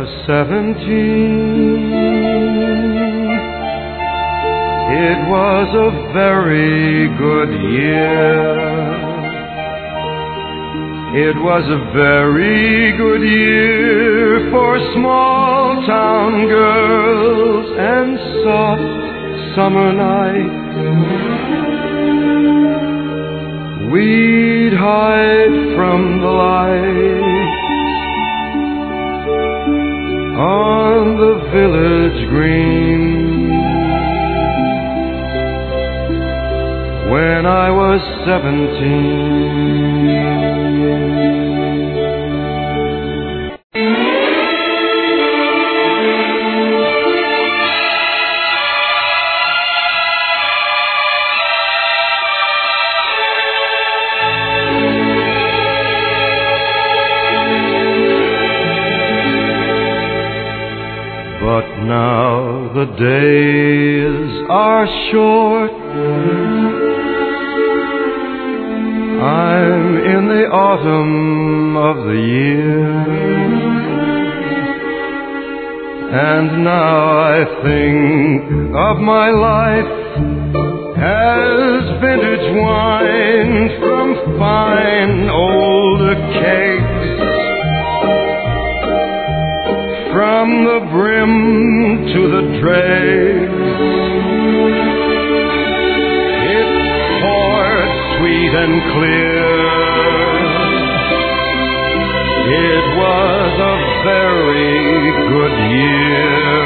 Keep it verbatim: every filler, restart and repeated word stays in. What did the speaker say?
was seventeen, it was a very good year. It was a very good year for small town girls and soft summer nights. We'd hide from the lights on the village green. When I was seventeen, but now the days are short. I'm in the autumn of the year, and now I think of my life as vintage wine from fine old kegs, from the brim to the dregs. It poured sweet and clear. It was a very good year.